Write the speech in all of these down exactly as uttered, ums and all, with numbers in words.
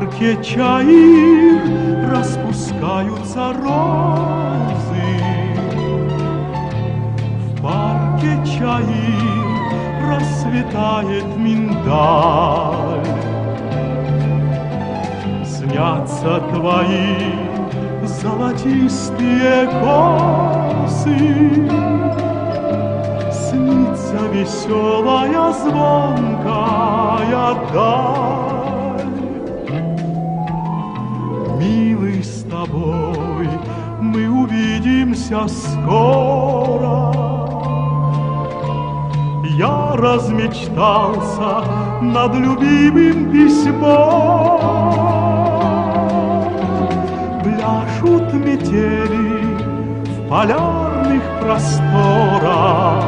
парке Чаир распускаются розы. В парке Чаир расцветает миндаль. Снятся твои золотистые косы, снится веселая звонкая даль. Милый, с тобой мы увидимся скоро. Я размечтался над любимым письмом. Пляшут метели в полярных просторах.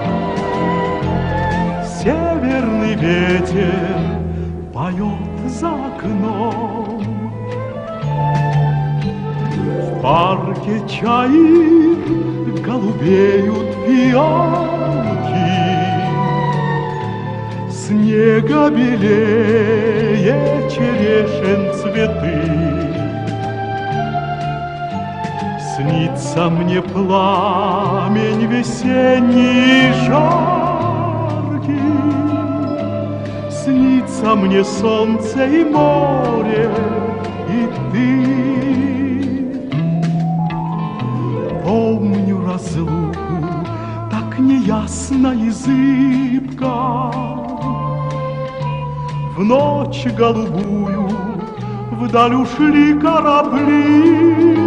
Северный ветер поет за окном. В парке Чаир голубеют фиалки. Снега белее черешен цветы. Снится мне пламень весенний жаркий, снится мне солнце и море, и ты. Помню разлуку, так неясно и зыбко. В ночь голубую вдаль ушли корабли.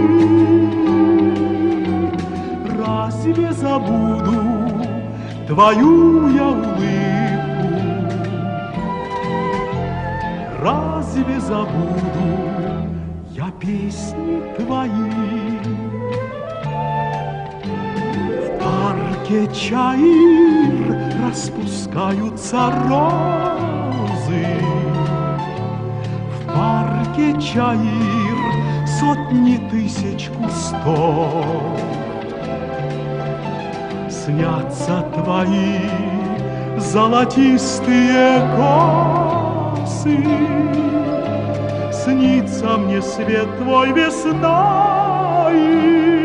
Разве забуду твою я улыбку? Разве забуду я песни твои? В парке Чаир распускаются розы. В парке Чаир сотни тысяч кустов. Снятся твои золотистые косы, снится мне свет твой весной.